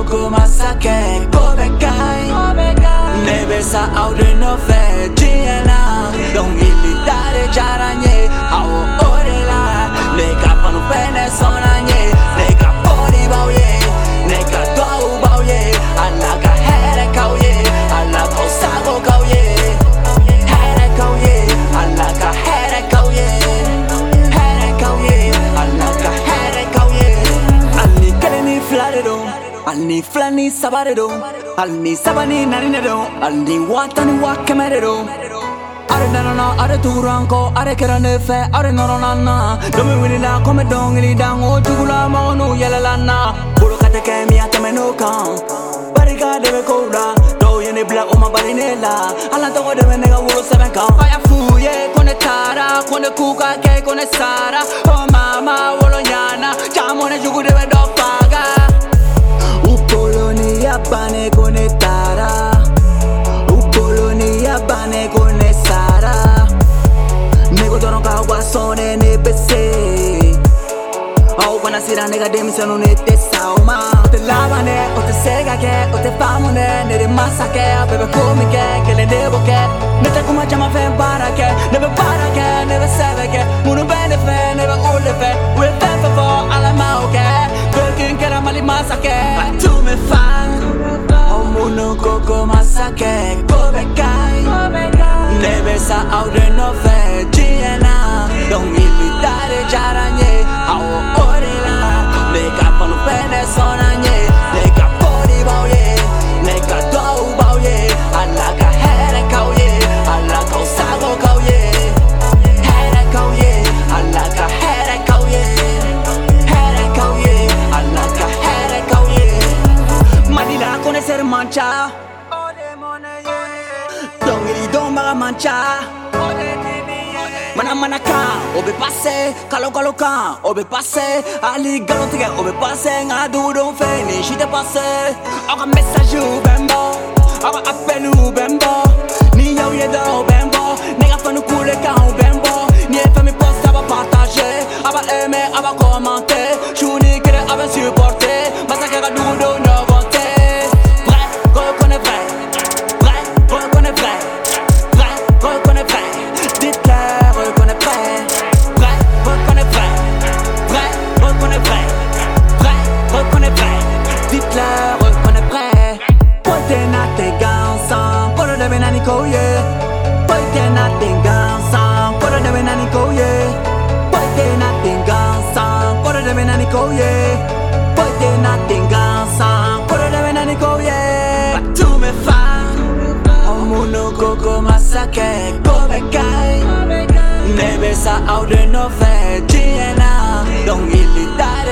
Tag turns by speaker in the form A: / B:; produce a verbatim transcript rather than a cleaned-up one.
A: coco masake Kobekai Nebesa aude no fe Giena Don't militare jaranye Awo orela Neka panu pene sonanye Neka pori bauye Neka tuau bauye Alaka here kauye Alaka osago kauye Here kauye Alaka here kauye Here kauye Alaka here kauye Alni keleni flare do Alni flani sabare do Alni sabani narine do Alni watani wakemere do Are nanana, are turanko, are keranefe, are noronana Domi winila, come dongili dango, jugula maonu yalalana Buro kateke mi atame no kan Barika debe koula, do yene black oma barinela Ala togo debe nega wuro seven kan Kaya fuye, kone tara, kone kuka ke, kone sara Oh mama, wolo nyana, chamone jugu debe do paga Upoloni yabane kone tara Upoloni yabane kone sara Nego dono ka wasone ne bese Au wana sira nega demisano ne te sauma O te lavane, o te sega ke, o te famone Ne de masake, bebe komike, ke le nebo ke Ne te kuma jama fe barake, nebe barake, nebe seveke Munu bene fe, nebe ule fe Ue fe fe fo, ala mauke Birkin kera mali masake Tu me fan O munu koko masake Kobekai Nebesa aude no fe Giena Don't militare jaranye Awo orela Neka panu pene sonanye Neka pori bauye Neka tuau bauye Alaka here kauye Alaka osago kauye Here kauye Alaka here kauye Here kauye Alaka here kauye Manila kone ser mancha Dongili domba mancha Mana mana ka, obe passe, kalo kalo ka, obe passe Ali galotige, obe passe, nga du don fe, ni shite passe Aga message u bembo, aga appel u bembo Ni yaw yedo bembo, nega fanu kule ka u bembo Ni e fe mi poste, aba partager, aba aimer, aba commenter Chouni kere, aba supporter, masa kera du do no vote Vrai, reconnais vrai, vrai, reconnais vrai Vrai, reconnais vrai, dites-le Koye, porque nothing gansan, por de benani koye, porque nothing gansan, por de benani koye, porque nothing gansan, por de benani koye. But tu me fan, omuno koko masake, Kobekai, nebesa aude no fe, Giena, don't militare.